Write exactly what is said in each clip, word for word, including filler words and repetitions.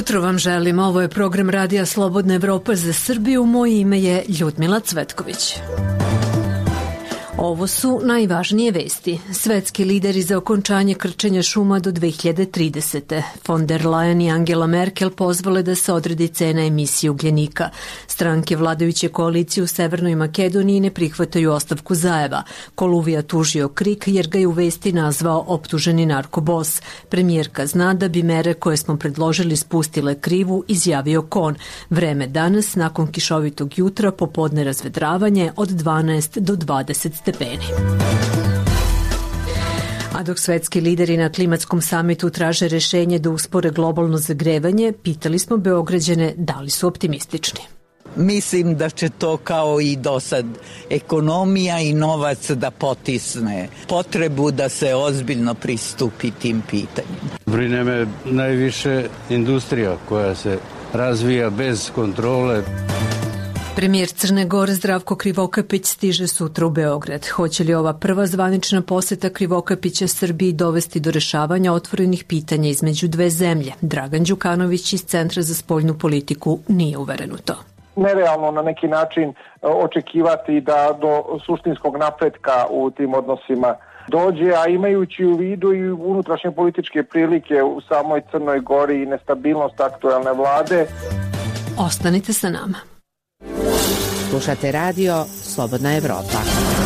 jutro vam želim. Ovo je program Radija Slobodna Evropa za Srbiju. Moje ime je Ljudmila Cvetković. Ovo su najvažnije vesti. Svetski lideri za okončanje krčenja šuma do dve hiljade tridesete. Von der Leyen i Angela Merkel pozvale da se odredi cena emisije ugljenika. Stranke vladajuće koalicije u Severnoj Makedoniji ne prihvataju ostavku Zaeva. Koluvija tužio Krik jer ga je u vesti nazvao optuženi narkobos. Premijerka zna da bi mere koje smo predložili spustile krivu, izjavio Kon. Vreme danas, nakon kišovitog jutra, popodne razvedravanje od dvanaest do dvadeset stepeni. A dok svetski lideri na klimatskom samitu traže rešenje da uspore globalno zagrevanje, pitali smo Beograđane da li su optimistični. Mislim da će to kao i do sad ekonomija i novac da potisne potrebu da se ozbiljno pristupi tim pitanjima. Brine me najviše industrija koja se razvija bez kontrole. Premijer Crne Gore Zdravko Krivokapić stiže sutra u Beograd. Hoće li ova prva zvanična poseta Krivokapića Srbiji dovesti do rešavanja otvorenih pitanja između dve zemlje? Dragan Đukanović iz Centra za spoljnu politiku nije uveren u to. Nerealno na neki način očekivati da do suštinskog napretka u tim odnosima dođe, a imajući u vidu i unutrašnje političke prilike u samoj Crnoj Gori i nestabilnost aktuelne vlade. Ostanite sa nama. Slušate radio Slobodna Evropa.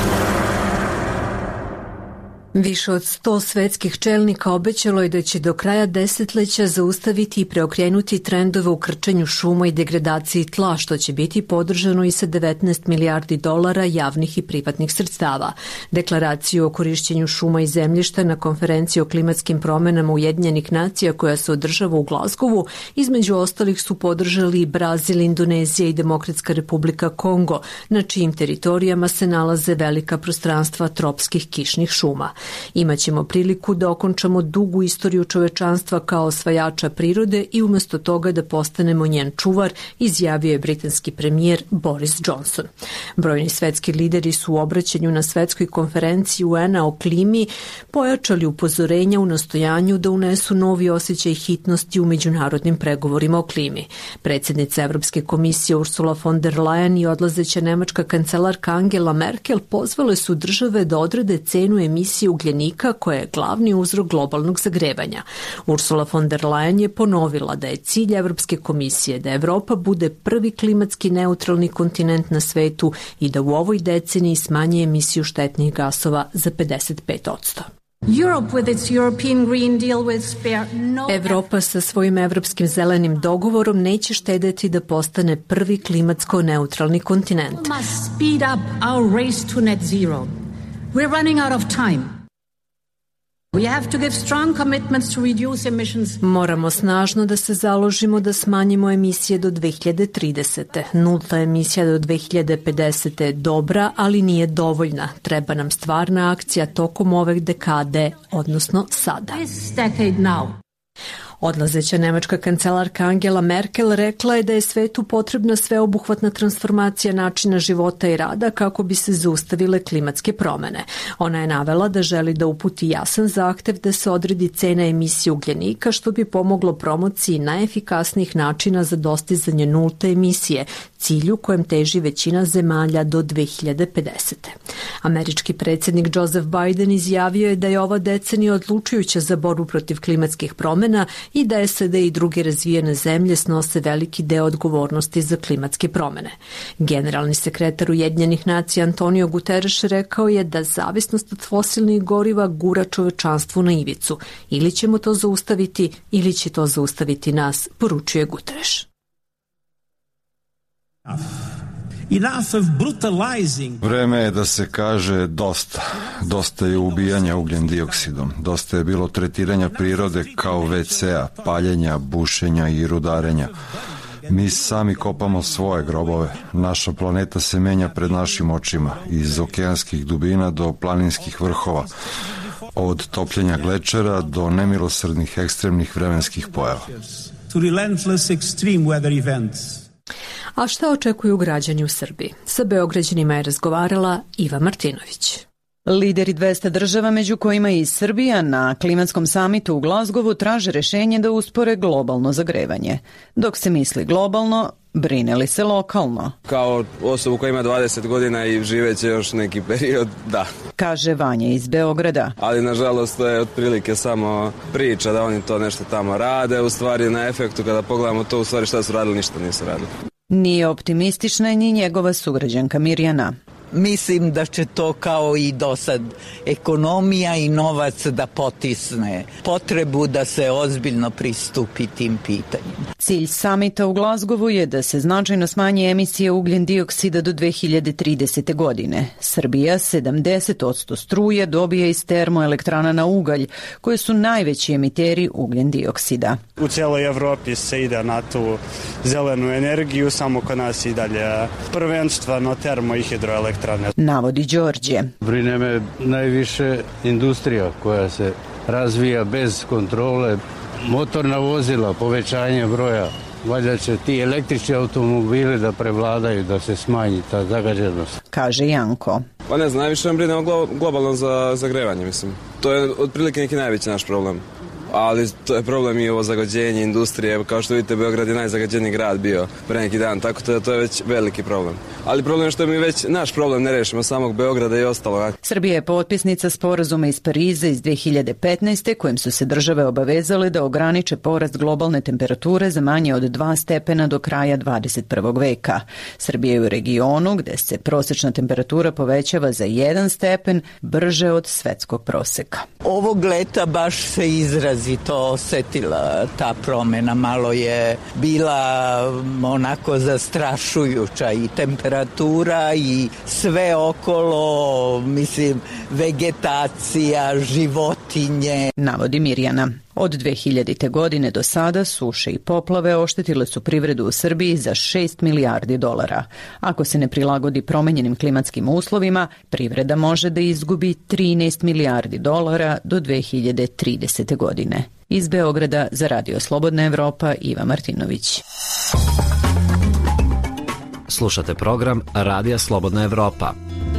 Više od sto svetskih čelnika obećalo je da će do kraja desetleća zaustaviti i preokrenuti trendove u krčenju šuma i degradaciji tla, što će biti podržano i sa devetnaest milijardi dolara javnih i privatnih sredstava. Deklaraciju o korišćenju šuma i zemljišta na konferenciji o klimatskim promenama Ujedinjenih nacija koja se održava u Glazgovu, između ostalih su podržali Brazil, Indonezija i Demokratska republika Kongo, na čijim teritorijama se nalaze velika prostranstva tropskih kišnih šuma. Imaćemo priliku da okončamo dugu istoriju čovečanstva kao osvajača prirode i umesto toga da postanemo njen čuvar, izjavio je britanski premijer Boris Johnson. Brojni svetski lideri su u obraćanju na svetskoj konferenciji U N-a o klimi pojačali upozorenja u nastojanju da unesu novi osjećaj hitnosti u međunarodnim pregovorima o klimi. Predsjednica Evropske komisije Ursula von der Leyen i odlazeća nemačka kancelarka Angela Merkel pozvale su države da odrede cenu emisije ugljenika koja je glavni uzrok globalnog zagrevanja. Ursula von der Leyen je ponovila da je cilj Evropske komisije da Evropa bude prvi klimatski neutralni kontinent na svetu i da u ovoj deceniji smanji emisiju štetnih gasova za pedeset pet posto. Evropa sa svojim evropskim zelenim dogovorom neće štedeti da postane prvi klimatsko neutralni kontinent. We're running out of time. We have to give strong commitments to reduce emissions. Moramo snažno da se založimo da smanjimo emisije do dve hiljade tridesete. Nulta emisija do dve hiljade pedesete je dobra, ali nije dovoljna. Treba nam stvarna akcija tokom ove dekade, odnosno sada. This decade now. Odlazeća nemačka kancelarka Angela Merkel rekla je da je svetu potrebna sveobuhvatna transformacija načina života i rada kako bi se zaustavile klimatske promene. Ona je navela da želi da uputi jasan zahtev da se odredi cena emisije ugljenika, što bi pomoglo promociji najefikasnijih načina za dostizanje nulte emisije, cilju kojem teži većina zemalja do dve hiljade pedesete. Američki predsjednik Joseph Biden izjavio je da je ova decenija odlučujuća za borbu protiv klimatskih promena i da S A D i druge razvijene zemlje snose veliki deo odgovornosti za klimatske promene. Generalni sekretar Ujedinjenih nacija Antonio Guterres rekao je da zavisnost od fosilnih goriva gura čovečanstvo na ivicu. Ili ćemo to zaustaviti, ili će to zaustaviti nas, poručuje Guterres. Vreme je da se kaže dosta. Dosta je ubijanja ugljen dioksidom. Dosta je bilo tretiranja prirode kao ve ce a, paljenja, bušenja i rudarenja. Mi sami kopamo svoje grobove. Naša planeta se menja pred našim očima, iz okeanskih dubina do planinskih vrhova, od topljenja glečera do nemilosrdnih ekstremnih vremenskih pojava. A šta očekuju građani u Srbiji? Sa Beograđanima je razgovarala Iva Martinović. Lideri dvesta država, među kojima i Srbija, na klimatskom samitu u Glazgovu traže rešenje da uspore globalno zagrevanje. Dok se misli globalno, brine li se lokalno? Kao osobu koja ima dvadeset godina i živeće još neki period, da. Kaže Vanja iz Beograda. Ali nažalost to je otprilike samo priča da oni to nešto tamo rade, u stvari na efektu kada pogledamo to, u stvari šta su radili, ništa nisu radili. Nije optimistična ni njegova sugrađanka Mirjana. Mislim da će to kao i do sad ekonomija i novac da potisne potrebu da se ozbiljno pristupi tim pitanjima. Cilj samita u Glazgovu je da se značajno smanji emisije ugljen dioksida do dve hiljade tridesete. godine. Srbija sedamdeset posto struje dobija iz termoelektrana na ugalj, koje su najveći emiteri ugljen dioksida. U cijeloj Evropi se ide na tu zelenu energiju, samo kod nas i dalje prvenstveno termo i hidroelektrane. Navodi Đorđe. Brine me najviše industrija koja se razvija bez kontrole, motorna vozila, povećanje broja. Valjda će ti električni automobili da prevladaju, da se smanji ta zagađenost. Kaže Janko. Pa ne znam, najviše nam brine globalno za zagrevanje, mislim. To je otprilike neki najveći naš problem. Ali to je problem i ovo zagađenje industrije. Kao što vidite, Beograd je najzagađeniji grad bio pre neki dan, tako da to je već veliki problem. Ali problem je što mi već naš problem ne rešimo, samog Beograda i ostalo. Srbija je potpisnica sporazuma iz Pariza iz dve hiljade petnaeste. kojim su se države obavezale da ograniče porast globalne temperature za manje od dva stepena do kraja dvadeset prvog veka. Srbija je u regionu gde se prosečna temperatura povećava za jedan stepen brže od svetskog proseka. Ovog leta baš se izrazi to osetila ta promjena, malo je bila onako zastrašujuća i temperatura i sve okolo, mislim, vegetacija, životinje. Navodi Mirjana. Od dve hiljadite. godine do sada suše i poplave oštetile su privredu u Srbiji za šest milijardi dolara. Ako se ne prilagodi promenjenim klimatskim uslovima, privreda može da izgubi trinaest milijardi dolara do dve hiljade tridesete. godine. Iz Beograda za Radio Slobodna Evropa, Iva Martinović. Slušate program Radija Slobodna Evropa.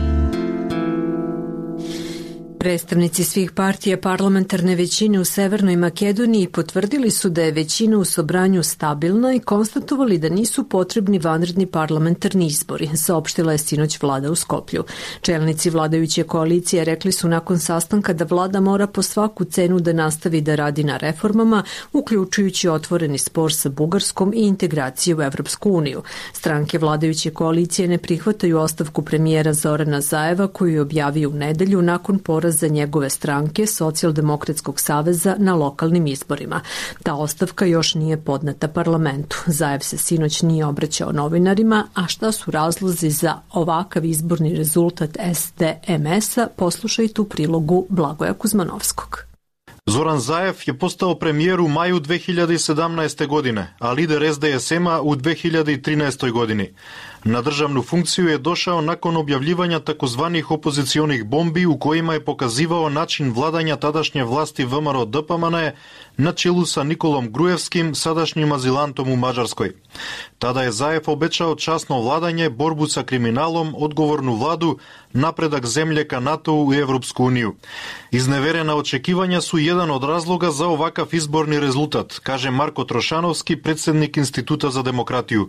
Predstavnici svih partija parlamentarne većine u Severnoj Makedoniji potvrdili su da je većina u Sobranju stabilna i konstatovali da nisu potrebni vanredni parlamentarni izbori, saopštila je sinoć vlada u Skoplju. Čelnici vladajuće koalicije rekli su nakon sastanka da vlada mora po svaku cenu da nastavi da radi na reformama, uključujući otvoreni spor sa Bugarskom i integraciju u Evropsku uniju. Stranke vladajuće koalicije ne prihvataju ostavku premijera Zorana Zajeva koju je objavio u nedelju nakon poraza za njegove stranke Socijaldemokratskog saveza na lokalnim izborima. Ta ostavka još nije podneta parlamentu. Zajev se sinoć nije obraćao novinarima, a šta su razlozi za ovakav izborni rezultat S D M S-a, poslušajte u prilogu Blagoja Kuzmanovskog. Zoran Zajev je postao premijer u maju dve hiljade sedamnaeste. godine, a lider S D S M-a u dve hiljade trinaestoj. godini. Na državnu funkciju je došao nakon objavljivanja takozvanih opozicionih bombi u kojima je pokazivao način vladanja tadašnje vlasti V M R O D P M N E na čelu sa Nikolom Grujevskim, sadašnjim azilantom u Mađarskoj. Tada je Zajev obećao časno vladanje, borbu sa kriminalom, odgovornu vladu, napredak zemlje ka NATO-u i Evropsku uniju. Izneverena očekivanja su jedan od razloga za ovakav izborni rezultat, kaže Marko Trošanovski, predsjednik Instituta za demokratiju.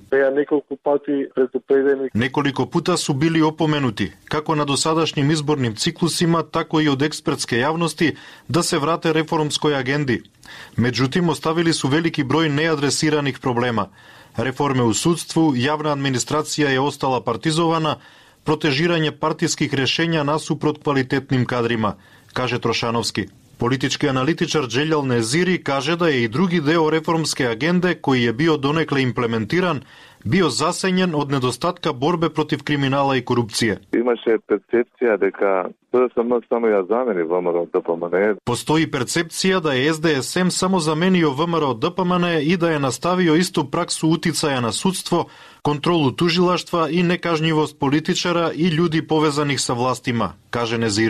Nekoliko puta su bili opomenuti, kako na dosadašnjim izbornim ciklusima, tako i od ekspertske javnosti, da se vrate reformskoj agendi. Međutim, ostavili su veliki broj neadresiranih problema. Reforme u sudstvu, javna administracija je ostala partizovana, protežiranje partijskih rješenja nasuprot kvalitetnim kadrima, kaže Trošanovski. Politički analitičar Dželjal Neziri kaže da je i drugi deo reformske agende, koji je bio donekle implementiran, bio zasenjen od nedostatka borbe protiv kriminala i korupcije. Imaše percepcija da S D S M samo ja zameni V M R O D P M N E. Postoji percepcija da je S D S M samo zamenio V M R O D P M N E i da je nastavio istu praksu uticaja na sudstvo, kontrolu tužilaštva i nekažnjivost političara i ljudi povezanih sa vlastima, kaže Neziri.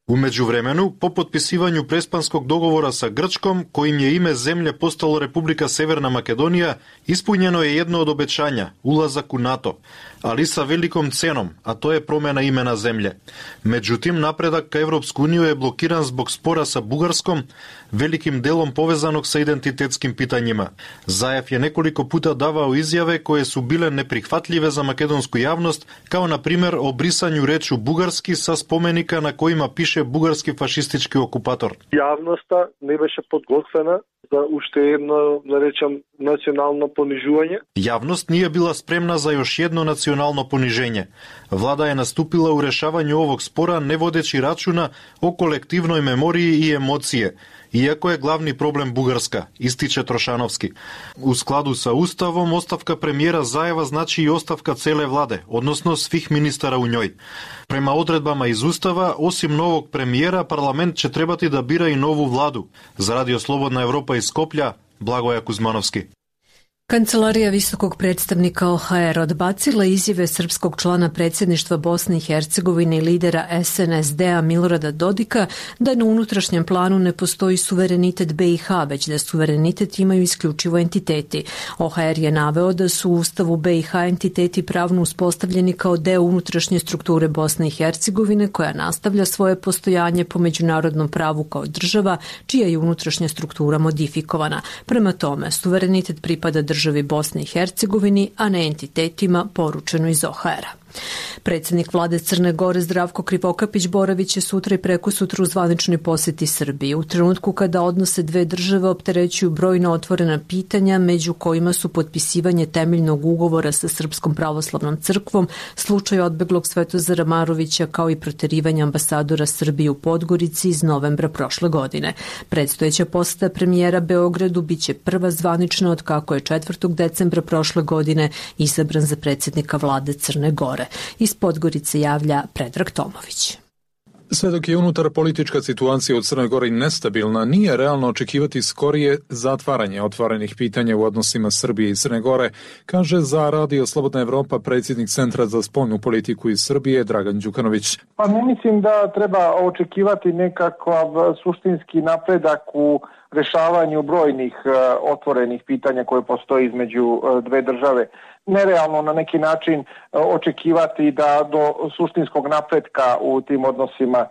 U međuvremenu, po potpisivanju prespanskog dogovora sa Grčkom, kojim je ime zemlje postalo Republika Severna Makedonija, ispunjeno je jedno od obećanja, ulazak u NATO, ali sa velikom cenom, a to je promjena imena zemlje. Međutim, napredak ka Evropsku uniju je blokiran zbog spora sa Bugarskom, velikim delom povezanog sa identitetskim pitanjima. Zajev je nekoliko puta davao izjave koje su bile neprihvatljive za makedonsku javnost, kao na primjer o brisanju reču bugarski sa spomenika na kojima piše bugarski fašistički okupator. Javnosta ne беше подготвена za уште едно, да речам, национално понижување. Javnost nije bila spremna za još jedno nacionalno poniženje. Vlada je nastupila u rešavanju ovog spora ne vodeći računa o kolektivnoj memoriji i emocije, iako je glavni problem Bugarska, ističe Trošanovski. U skladu sa Ustavom, ostavka premijera Zajeva znači i ostavka cele vlade, odnosno svih ministara u njoj. Prema odredbama iz Ustava, osim novog premijera, parlament će trebati da bira i novu vladu. Za Radio Slobodna Evropa iz Skoplja, Blagoja Kuzmanovski. Kancelarija visokog predstavnika O H R odbacila izjave srpskog člana predsjedništva Bosne i Hercegovine i lidera S N S D-a Milorada Dodika da na unutrašnjem planu ne postoji suverenitet B i H, već da suverenitet imaju isključivo entiteti. O H R je naveo da su u Ustavu B i H entiteti pravno uspostavljeni kao deo unutrašnje strukture Bosne i Hercegovine koja nastavlja svoje postojanje po međunarodnom pravu kao država čija je unutrašnja struktura modifikovana. Prema tome, suverenitet pripada državi državi Bosne i Hercegovini, a ne entitetima, poručeno iz O H R-a. Predsjednik vlade Crne Gore Zdravko Krivokapić boravit će sutra i prekosutra u zvaničnoj posjeti Srbiji. U trenutku kada odnose dve države opterećuju brojna otvorena pitanja, među kojima su potpisivanje temeljnog ugovora sa Srpskom pravoslavnom crkvom, slučaj odbeglog Svetozara Marovića kao i proterivanje ambasadora Srbije u Podgorici iz novembra prošle godine. Predstojeća posjeta premijera Beogradu biće prva zvanična od kako je četvrtog decembra prošle godine izabran za predsjednika vlade Crne Gore. Iz Podgorice javlja Predrag Tomović. Sve dok je unutar politička situacija u Crnoj Gori nestabilna, nije realno očekivati skorije zatvaranje otvorenih pitanja u odnosima Srbije i Crne Gore, kaže za Radio Slobodna Evropa predsjednik Centra za spoljnu politiku iz Srbije Dragan Đukanović. Pa ne mislim da treba očekivati nekakav suštinski napredak u rešavanju brojnih uh, otvorenih pitanja koje postoji između uh, dve države. Nerealno na neki način uh, očekivati da do suštinskog napretka u tim odnosima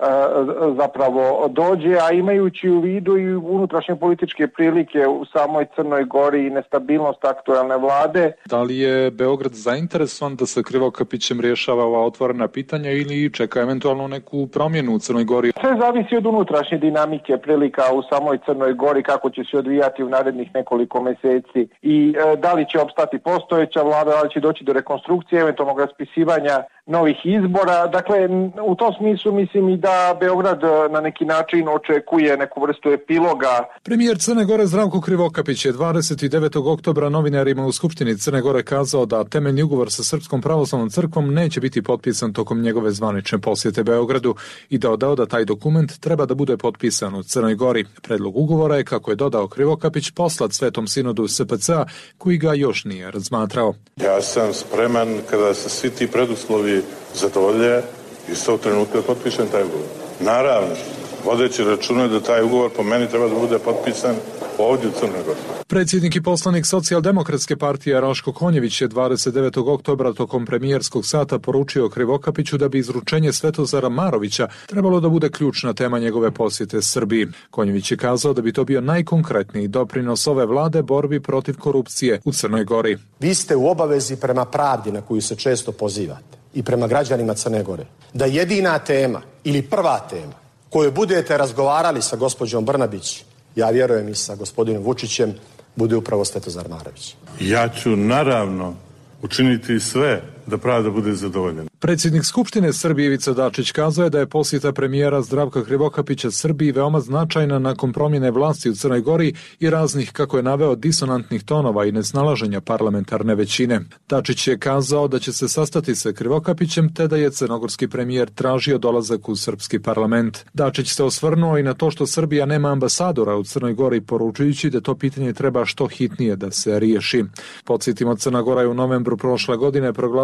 zapravo dođe, a imajući u vidu i unutrašnje političke prilike u samoj Crnoj Gori i nestabilnost aktuelne vlade. Da li je Beograd zainteresovan da sa Krivokapićem rješava ova otvorena pitanja ili čeka eventualno neku promjenu u Crnoj Gori? Sve zavisi od unutrašnje dinamike prilika u samoj Crnoj Gori, kako će se odvijati u narednih nekoliko meseci i e, da li će opstati postojeća vlada, da li će doći do rekonstrukcije, eventualnog raspisivanja novih izbora. Dakle, u tom smislu mislim i da Beograd na neki način očekuje neku vrstu epiloga. Premijer Crne Gore Zdravko Krivokapić je dvadeset devetog oktobra novinarima u Skupštini Crne Gore kazao da temeljni ugovor sa Srpskom pravoslavnom crkvom neće biti potpisan tokom njegove zvanične posjete Beogradu i dodao da taj dokument treba da bude potpisan u Crnoj Gori. Predlog ugovora je, kako je dodao Krivokapić, poslat Svetom sinodu S P C-a koji ga još nije razmatrao. Ja sam spreman kada se svi ti preduslovi zadovolje istog trenutka potpišem taj ugovor. Naravno, vodeći računa da taj ugovor po meni treba da bude potpisan ovdje u Crnoj Gori. Predsjednik i poslanik Socijaldemokratske partije Raško Konjević je dvadeset devetog oktobra tokom premijerskog sata poručio Krivokapiću da bi izručenje Svetozara Marovića trebalo da bude ključna tema njegove posjete Srbiji. Konjević je kazao da bi to bio najkonkretniji doprinos ove vlade borbi protiv korupcije u Crnoj Gori. Vi ste u obavezi prema pravdi na koju se često pozivate i prema građanima Crne Gore, da jedina tema ili prva tema koju budete razgovarali sa gospođom Brnabić, ja vjerujem i sa gospodinom Vučićem, bude upravo Svetozar Marović. Ja ću naravno učiniti sve da pravda bude zadovoljena. Predsjednik Skupštine Srbije Ivica Dačić kazao je da je posjeta premijera Zdravka Krivokapića Srbiji veoma značajna nakon promjene vlasti u Crnoj Gori i raznih, kako je naveo, disonantnih tonova i nesnalaženja parlamentarne većine. Dačić je kazao da će se sastati sa Krivokapićem te da je crnogorski premijer tražio dolazak u srpski parlament. Dačić se osvrnuo i na to što Srbija nema ambasadora u Crnoj Gori, poručujući da to pitanje treba što hitnije da se riješi. Podsjetimo, Crna Gora je u novembru prošle godine proglasila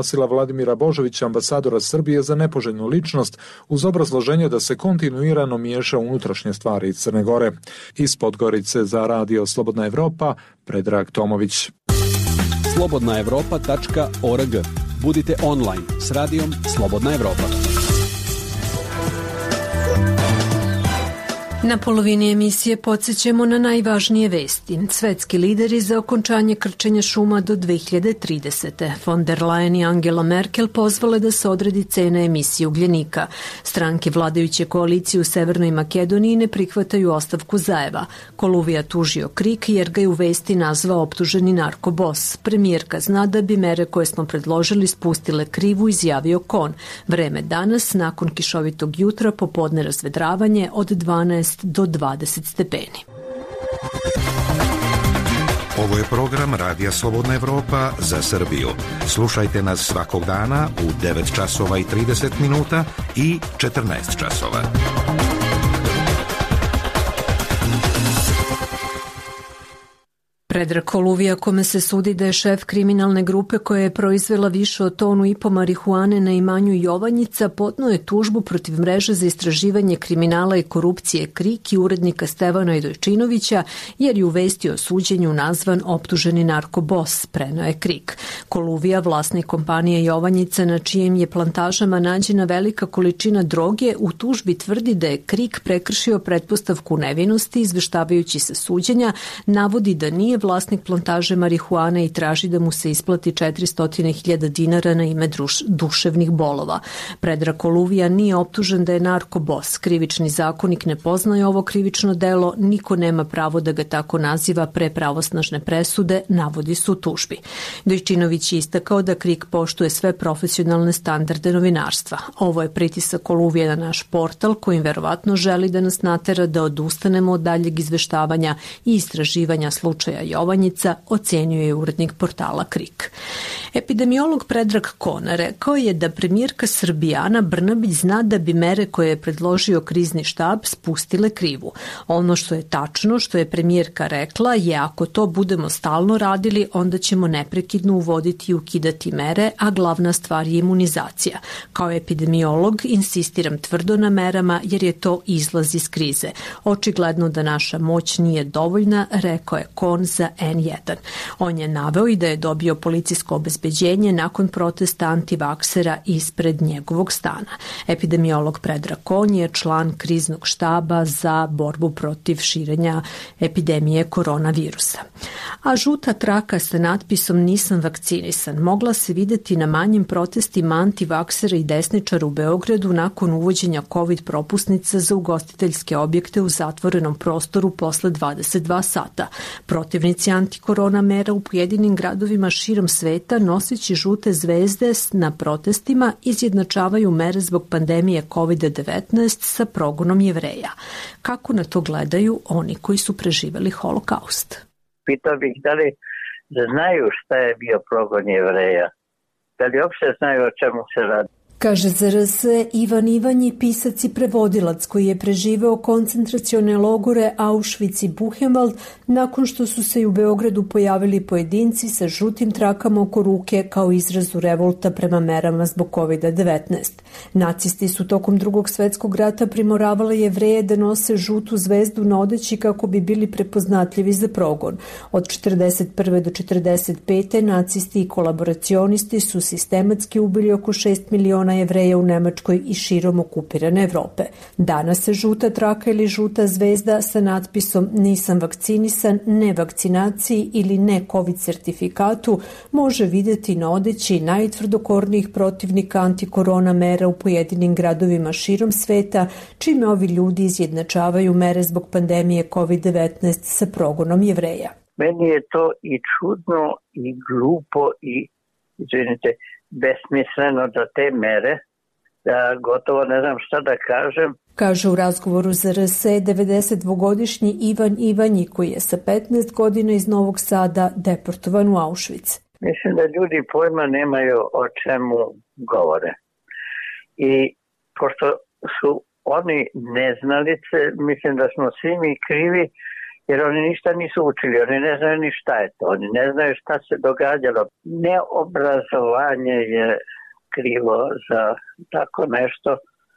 proglasila Vladimira Božovića, ambasadora Srbije, za nepoželjnu ličnost uz obrazloženje da se kontinuirano miješa u unutrašnje stvari Crne Gore. Iz Podgorice za Radio Slobodna Evropa, Predrag Tomović. slobodna evropa tačka org. Budite online s radijom Slobodna Evropa. Na polovini emisije podsjećamo na najvažnije vesti. Svetski lideri za okončanje krčenja šuma do dve hiljade tridesete. Von der Leyen i Angela Merkel pozvale da se odredi cena emisije ugljenika. Stranke vladajuće koalicije u Severnoj Makedoniji ne prihvataju ostavku Zaeva. Koluvija tužio Krik jer ga je u vesti nazvao optuženi narkobos. Premijerka zna da bi mere koje smo predložili spustile krivu, izjavio Kon. Vreme danas, nakon kišovitog jutra, popodne razvedravanje od dvanaest do dvadeset stepeni. Ovo je program Radija Slobodna Evropa za Srbiju. Slušajte nas svakog dana u devet časova i trideset minuta i četrnaest časova. Predrag Koluvija, kome se sudi da je šef kriminalne grupe koja je proizvela više od tonu i po marihuane na imanju Jovanjica, podneo je tužbu protiv mreže za istraživanje kriminala i korupcije Krik i urednika Stevana Idojčinovića, jer je u vesti o suđenju nazvan optuženi narkobos, preneo je Krik. Koluvija, vlasnik kompanije Jovanjica, na čijim je plantažama nađena velika količina droge, u tužbi tvrdi da je Krik prekršio pretpostavku nevinosti, izveštavajući se suđenja, navodi da nije vlasnik plantaže marihuane i traži da mu se isplati četiristo hiljada dinara na ime druš, duševnih bolova. Predrag Koluvija nije optužen da je narkobos. Krivični zakonik ne poznaje ovo krivično delo, niko nema pravo da ga tako naziva pre pravosnažne presude, navodi su u tužbi. Dojčinović je istakao da Krik poštuje sve profesionalne standarde novinarstva. Ovo je pritisak Koluvije na naš portal, kojim verovatno želi da nas natera da odustanemo od daljeg izveštavanja i istraživanja slučaja Jovanjica, ocenjuje je urednik portala Krik. Epidemiolog Predrag Kona rekao je da premijerka Srbije Ana Brnabić zna da bi mere koje je predložio krizni štab spustile krivu. Ono što je tačno, što je premijerka rekla, je ako to budemo stalno radili, onda ćemo neprekidno uvoditi i ukidati mere, a glavna stvar je imunizacija. Kao epidemiolog insistiram tvrdo na merama jer je to izlaz iz krize. Očigledno da naša moć nije dovoljna, rekao je Kon za en jedan. On je naveo i da je dobio policijsko obezbeđenje nakon protesta antivaksera ispred njegovog stana. Epidemiolog Predrag Kon je član kriznog štaba za borbu protiv širenja epidemije koronavirusa. A žuta traka sa natpisom "Nisam vakcinisan" mogla se videti na manjim protestima antivaksera i desničara u Beogradu nakon uvođenja COVID propusnica za ugostiteljske objekte u zatvorenom prostoru posle dvadeset dva sata. Protivnici antikorona mera u pojedinim gradovima širom sveta, noseći žute zvezde na protestima, izjednačavaju mere zbog pandemije kovid devetnaest sa progonom Jevreja. Kako na to gledaju oni koji su preživeli holokaust? Pitao bih da li znaju šta je bio progon Jevreja, da li uopšte znaju o čemu se radi. Kaže za er es Ivan Ivanji, pisac i prevodilac koji je preživeo koncentracione logore Auschwitz i Buchenwald nakon što su se i u Beogradu pojavili pojedinci sa žutim trakama oko ruke kao izrazu revolta prema merama zbog kovid devetnaest. Nacisti su tokom drugog svetskog rata primoravali Jevreje da nose žutu zvezdu na odeći kako bi bili prepoznatljivi za progon. Od četrdeset prve do četrdeset pete nacisti i kolaboracionisti su sistematski ubili oko šest miliona Jevreja u Nemačkoj i širom okupirane Evrope. Danas se žuta traka ili žuta zvezda sa natpisom "Nisam vakcinisan", "Ne vakcinaciji" ili "Ne COVID sertifikatu" može videti na odeći najtvrdokornijih protivnika antikorona mera u pojedinim gradovima širom sveta, čime ovi ljudi izjednačavaju mere zbog pandemije kovid devetnaest sa progonom Jevreja. Meni je to i čudno i glupo i, izvinite, besmisleno da te mere, da gotovo ne znam šta da kažem. Kaže u razgovoru za er es devedesetdvogodišnji Ivan Ivanji, koji je sa petnaest godina iz Novog Sada deportovan u Auschwitz. Mislim da ljudi pojma nemaju o čemu govore. I pošto su oni neznalice, mislim da smo svi mi krivi jer oni ništa nisu učili, oni ne znaju ni šta je to, oni ne znaju šta se događalo. Neobrazovanje je krivo za tako nešto,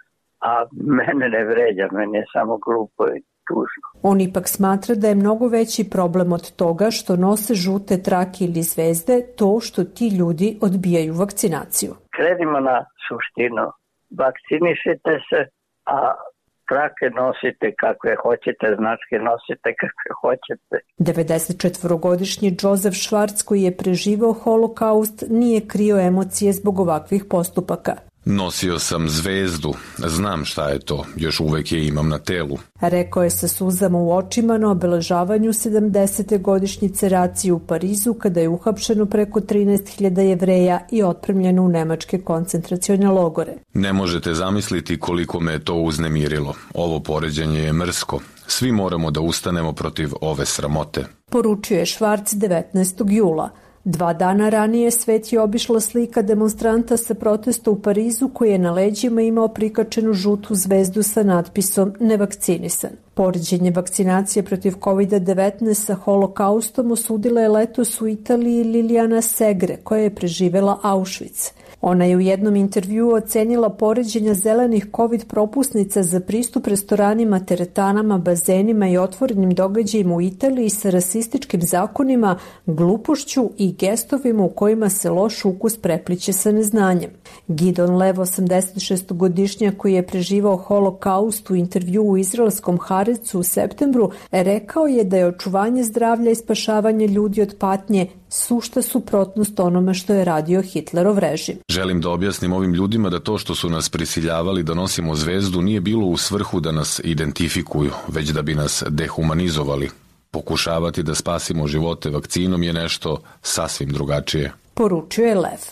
a mene ne vređa, mene je samo glupo i tužno. On ipak smatra da je mnogo veći problem od toga što nose žute trake ili zvezde, to što ti ljudi odbijaju vakcinaciju. Krenimo na suštinu. Vakcinišite se, a trake nosite kakve hoćete, značke nosite kakve hoćete. devedesetčetvorogodišnji Joseph Schwartz, koji je preživao holokaust, nije krio emocije zbog ovakvih postupaka. Nosio sam zvezdu, znam šta je to, još uvek je imam na telu. Rekao je sa suzama u očima na obeležavanju sedamdesete godišnjice racije u Parizu, kada je uhapšeno preko trinaest hiljada Jevreja i otpremljeno u nemačke koncentracione logore. Ne možete zamisliti koliko me je to uznemirilo. Ovo poređenje je mrsko. Svi moramo da ustanemo protiv ove sramote. Poručio je Schwartz devetnaestog jula. Dva dana ranije svet je obišla slika demonstranta sa protesta u Parizu koji je na leđima imao prikačenu žutu zvezdu sa natpisom nevakcinisan. Poređenje vakcinacije protiv kovid devetnaest sa holokaustom osudila je letos u Italiji Liliana Segre, koja je preživela Auschwitz. Ona je u jednom intervjuu ocenila poređenja zelenih COVID propusnica za pristup restoranima, teretanama, bazenima i otvorenim događajima u Italiji sa rasističkim zakonima, glupošću i gestovima u kojima se loš ukus prepliće sa neznanjem. Gidon Lev, osamdesetšestogodišnjak koji je preživao holokaust, u intervjuu u izraelskom Haaretzu u septembru, rekao je da je očuvanje zdravlja i spašavanje ljudi od patnje sušta suprotnost onome što je radio Hitlerov režim. Želim da objasnim ovim ljudima da to što su nas prisiljavali da nosimo zvezdu nije bilo u svrhu da nas identifikuju, već da bi nas dehumanizovali. Pokušavati da spasimo živote vakcinom je nešto sasvim drugačije. Poručio je Lev.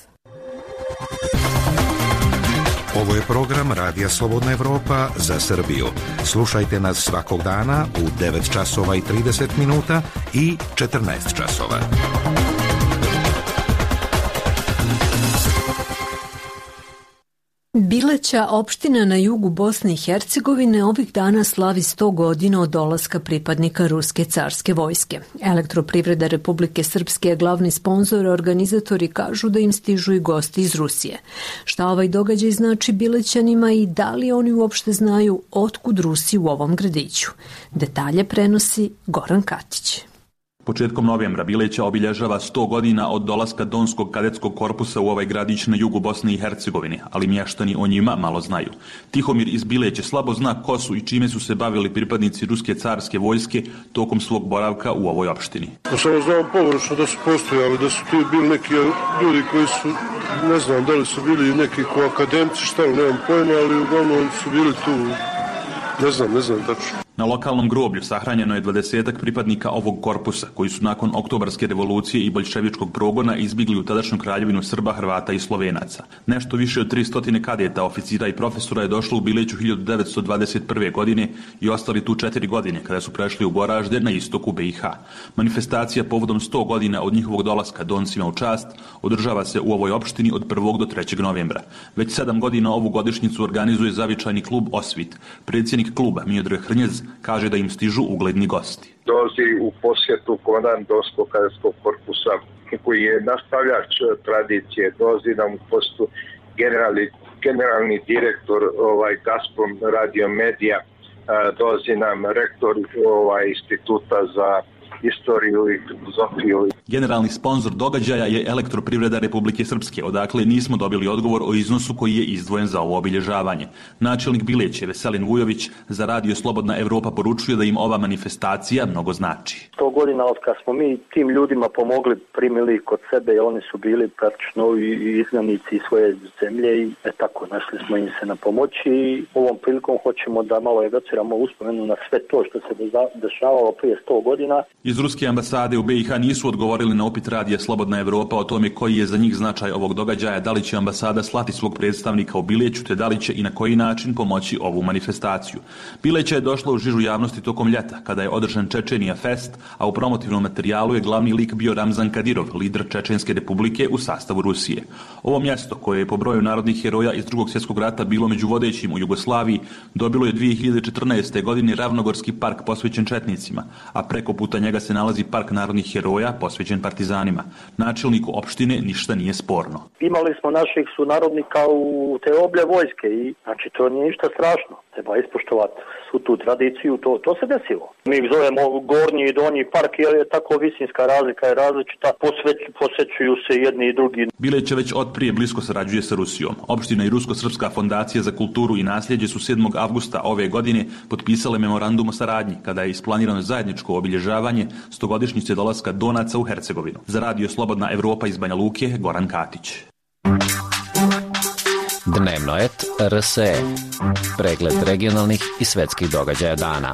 Ovo je program Radija Slobodna Evropa za Srbiju. Slušajte nas svakog dana u devet časova i trideset minuta i četrnaest časova. Bileća, opština na jugu Bosne i Hercegovine, ovih dana slavi sto godina od dolaska pripadnika Ruske carske vojske. Elektroprivreda Republike Srpske je glavni sponzor, a organizatori kažu da im stižu i gosti iz Rusije. Šta ovaj događaj znači Bilećanima i da li oni uopšte znaju otkud Rusi u ovom gradiću? Detalje prenosi Goran Katić. Početkom novembra Bileća obilježava sto godina od dolaska Donskog kadetskog korpusa u ovaj gradić na jugu Bosne i Hercegovine, ali mještani o njima malo znaju. Tihomir iz Bileće slabo zna ko su i čime su se bavili pripadnici Ruske carske vojske tokom svog boravka u ovoj opštini. Samo znam površno da su postojali, da su tu bili neki ljudi koji su, ne znam da li su bili neki ko akademci, šta, nemam pojma, ali uglavnom su bili tu, ne znam, ne znam tačno. Na lokalnom groblju sahranjeno je dvadesetak pripadnika ovog korpusa, koji su nakon oktobarske revolucije i boljševičkog progona izbjegli u tadašnju kraljevinu Srba, Hrvata i Slovenaca. Nešto više od tristo kadeta, oficira i profesora je došlo u Bileću hiljadu devetsto dvadeset prve. godine i ostali tu četiri godine, kada su prešli u Goražde na istoku B i H. Manifestacija povodom sto godina od njihovog dolaska Doncima u čast održava se u ovoj opštini od prvog do trećeg novembra. Već sedam godina ovu godišnjicu organizuje zavičajni klub Osvit. Predsjednik kluba Miodrag Hrnjez kaže da im stižu ugledni gosti. Dolazi u posjetu komandant Donskog kadetskog korpusa koji je nastavljač tradicije. Dolazi nam u posjetu generalni, generalni direktor ovaj, Gazprom Radio Medija. Dolazi nam rektor ovaj, instituta za istoriju i filozofiju. Generalni sponzor događaja je Elektroprivreda Republike Srpske, odakle nismo dobili odgovor o iznosu koji je izdvojen za ovo obilježavanje. Načelnik Bileće Veselin Vujović za Radio Slobodna Evropa poručuje da im ova manifestacija mnogo znači. sto godina od kad smo mi tim ljudima pomogli, primili kod sebe, jer oni su bili praktično i izgnanici svoje zemlje i e, tako našli smo im se na pomoći i ovom prilikom hoćemo da malo evociramo uspomenu na sve to što se dešavalo prije sto godina. Iz ruske ambasade u B i H nisu odgovorili na upit radija Slobodna Evropa o tome koji je za njih značaj ovog događaja, da li će ambasada slati svog predstavnika u Bileću, te da li će i na koji način pomoći ovu manifestaciju. Bileća je došla u žižu javnosti tokom ljeta, kada je održan Čečenija Fest, a u promotivnom materijalu je glavni lik bio Ramzan Kadirov, lider Čečenske republike u sastavu Rusije. Ovo mjesto, koje je po broju narodnih heroja iz Drugog svjetskog rata bilo među vodećim u Jugoslaviji, dobilo je dvije hiljade četrnaeste. godine Ravnogorski park posvećen četnicima, a preko puta njega se nalazi park narodnih heroja posvećen partizanima. Načelniku opštine ništa nije sporno. Imali smo naših sunarodnika u te oblje vojske i znači to nije ništa strašno. Treba ispoštovati svu tu tradiciju, to, to se desilo. Mi ih zovemo gornji i donji park jer je tako visinska razlika je različita, posveć, posvećuju se jedni i drugi. Bileć već od prije blisko sarađuje sa Rusijom. Opština i Rusko-srpska fondacija za kulturu i nasljeđe su sedmog avgusta ove godine potpisale memorandum o saradnji, kada je isplanirano zajedničko obilježavanje stogodišnjice dolaska Donaca u Hercegovinu. Za radio Slobodna Evropa iz Banja Luke, Goran Katić. Dnevnoet R S E. Pregled regionalnih i svetskih događaja dana.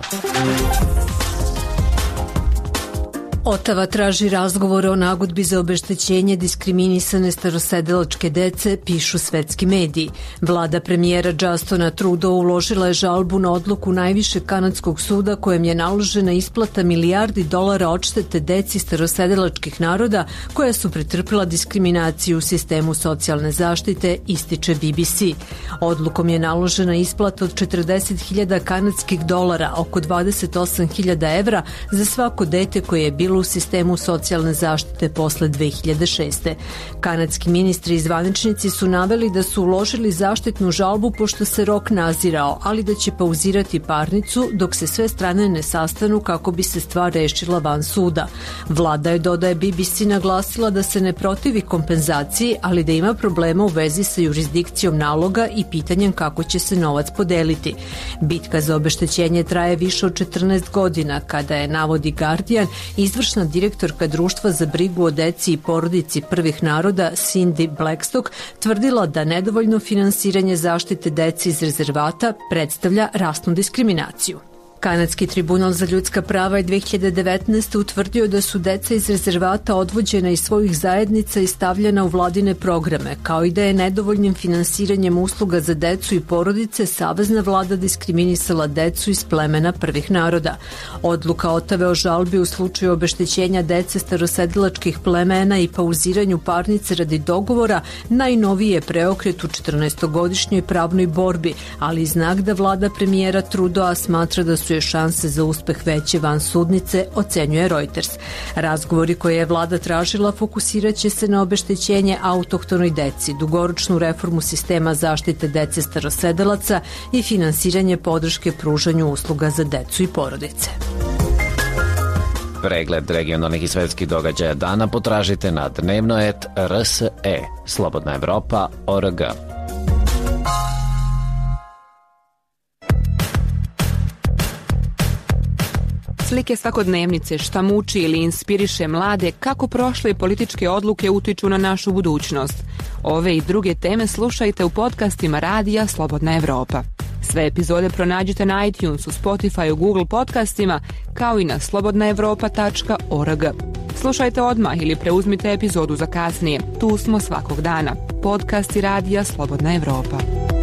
Otava traži razgovore o nagodbi za obeštećenje diskriminisane starosedelačke dece, pišu svetski mediji. Vlada premijera Justina Trudeau uložila je žalbu na odluku najvišeg kanadskog suda kojem je naložena isplata milijardi dolara odštete deci starosedelačkih naroda koja su pretrpila diskriminaciju u sistemu socijalne zaštite, ističe B B C. Odlukom je naložena isplata od četrdeset hiljada kanadskih dolara, oko dvadeset osam hiljada evra, za svako dete koje je bilo u sistemu socijalne zaštite posle dve hiljade šeste. Kanadski ministri i zvaničnici su naveli da su uložili zaštitnu žalbu pošto se rok nazirao, ali da će pauzirati parnicu dok se sve strane ne sastanu kako bi se stvar rešila van suda. Vlada je, dodaje B B C, naglasila da se ne protivi kompenzaciji, ali da ima problema u vezi sa jurisdikcijom naloga i pitanjem kako će se novac podeliti. Bitka za obeštećenje traje više od četrnaest godina, kada je, navodi Guardian, izvršna direktorka društva za brigu o deci i porodici prvih naroda Cindy Blackstock tvrdila da nedovoljno finansiranje zaštite deci iz rezervata predstavlja rasnu diskriminaciju. Kanadski tribunal za ljudska prava je dve hiljade devetnaeste. utvrdio da su deca iz rezervata odvođena iz svojih zajednica i stavljena u vladine programe, kao i da je nedovoljnim finansiranjem usluga za decu i porodice savezna vlada diskriminisala decu iz plemena prvih naroda. Odluka Otave o žalbi u slučaju obeštećenja dece starosedelačkih plemena i pauziranju parnice radi dogovora najnoviji je preokret u četrnaestogodišnjoj pravnoj borbi, ali i znak da vlada premijera Trudeau smatra da su je šanse za uspeh veće van sudnice, ocenjuje Reuters. Razgovori koje je vlada tražila fokusiraće se na obeštećenje autohtonoj deci, dugoročnu reformu sistema zaštite dece starosedelaca i finansiranje podrške pružanju usluga za decu i porodice. Pregled regionalnih i svetskih događaja dana potražite na dnevnoet R S E, Slobodna Evropa, O R G. Slike svakodnevnice, šta muči ili inspiriše mlade, kako prošle političke odluke utiču na našu budućnost. Ove i druge teme slušajte u podcastima radija Slobodna Evropa. Sve epizode pronađite na iTunesu, Spotify, Google podcastima, kao i na slobodna evropa tačka org. Slušajte odmah ili preuzmite epizodu za kasnije. Tu smo svakog dana. Podcasti radija Slobodna Evropa.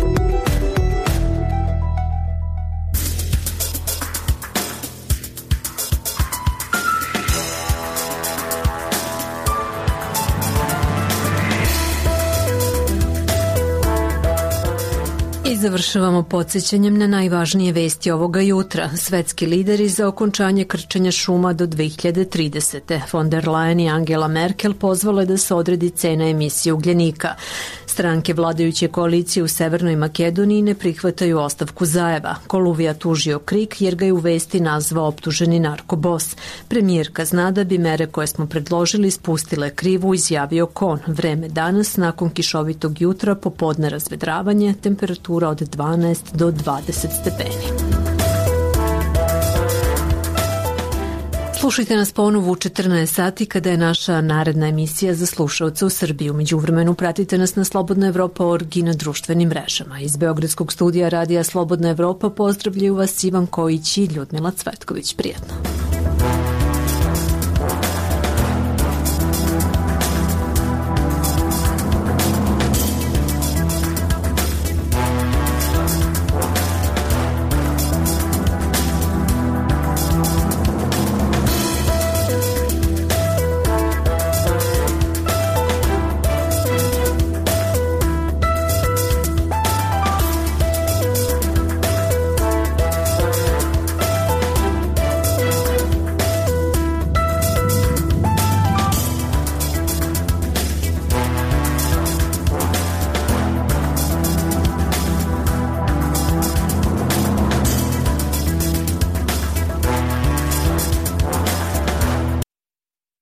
I završavamo podsjećanjem na najvažnije vesti ovoga jutra. Svetski lideri za okončanje krčenja šuma do dve hiljade tridesete. Von der Leyen i Angela Merkel pozvale da se odredi cena emisije ugljenika. Stranke vladajuće koalicije u Severnoj Makedoniji ne prihvataju ostavku Zajeva. Koluvija tužio Krik jer ga je u vesti nazvao optuženi narkobos. Premijerka zna da bi mere koje smo predložili spustile krivu, izjavio Kon. Vreme danas, nakon kišovitog jutra, popodne razvedravanje, temperatura od dvanaest do dvadeset stepeni. Slušajte nas ponovo u četrnaest sati kada je naša naredna emisija za slušaoce u Srbiji. U međuvremenu pratite nas na Slobodna Evropa точка орг i na društvenim mrežama. Iz Beogradskog studija radija Slobodna Evropa pozdravljaju vas Ivan Kojić i Ljudmila Cvetković. Prijetno.